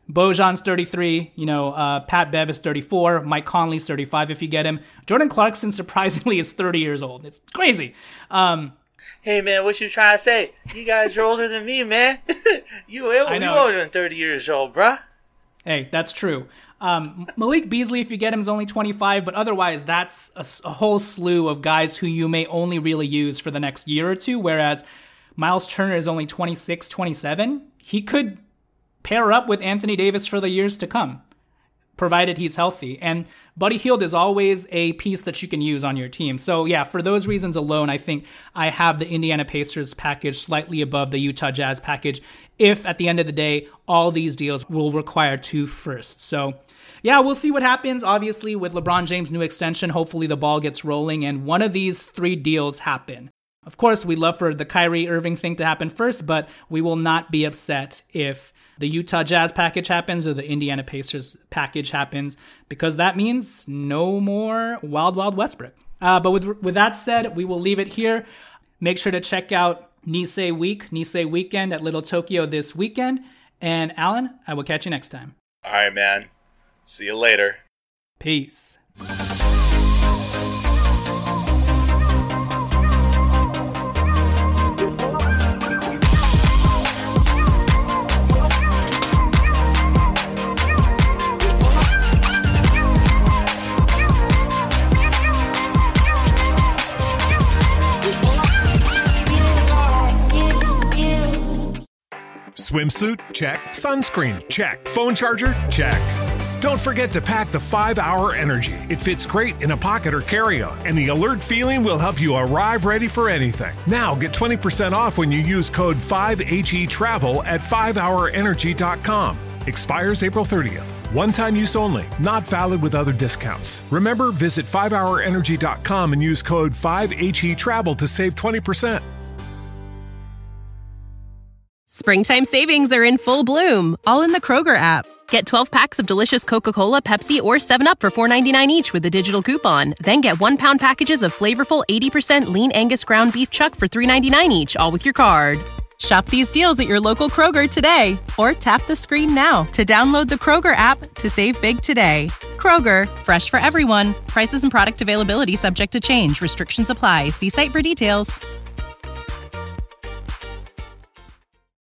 Bojan's thirty-three, you know, uh, Pat Bev is thirty-four, Mike Conley's thirty-five if you get him. Jordan Clarkson, surprisingly, is thirty years old. It's crazy. Um, hey, man, what you trying to say? You guys are older than me, man. you, you older than thirty years old, bruh. Hey, that's true. Um, Malik Beasley, if you get him, is only twenty-five, but otherwise that's a, a whole slew of guys who you may only really use for the next year or two, whereas Miles Turner is only twenty-six, twenty-seven. He could pair up with Anthony Davis for the years to come, provided he's healthy. And Buddy Hield is always a piece that you can use on your team. So yeah, for those reasons alone, I think I have the Indiana Pacers package slightly above the Utah Jazz package, if at the end of the day, all these deals will require two firsts. So yeah, we'll see what happens. Obviously, with LeBron James' new extension, hopefully the ball gets rolling and one of these three deals happen. Of course, we'd love for the Kyrie Irving thing to happen first, but we will not be upset if the Utah Jazz package happens or the Indiana Pacers package happens, because that means no more Wild Wild Westbrook. Uh, but with with that said, we will leave it here. Make sure to check out Nisei Week, Nisei Weekend at Little Tokyo this weekend. And Alan, I will catch you next time. All right, man. See you later. Peace. Swimsuit? Check. Sunscreen? Check. Phone charger? Check. Don't forget to pack the five hour Energy. It fits great in a pocket or carry-on, and the alert feeling will help you arrive ready for anything. Now get twenty percent off when you use code five H E travel at five hour energy dot com. Expires April thirtieth. One-time use only. Not valid with other discounts. Remember, visit five hour energy dot com and use code five H E travel to save twenty percent. Springtime savings are in full bloom, all in the Kroger app. Get twelve packs of delicious Coca-Cola, Pepsi, or seven up for four ninety-nine each with a digital coupon. Then get one pound packages of flavorful eighty percent lean Angus ground beef chuck for three ninety-nine each, all with your card. Shop these deals at your local Kroger today, or tap the screen now to download the Kroger app to save big today. Kroger, fresh for everyone. Prices and product availability subject to change. Restrictions apply. See site for details.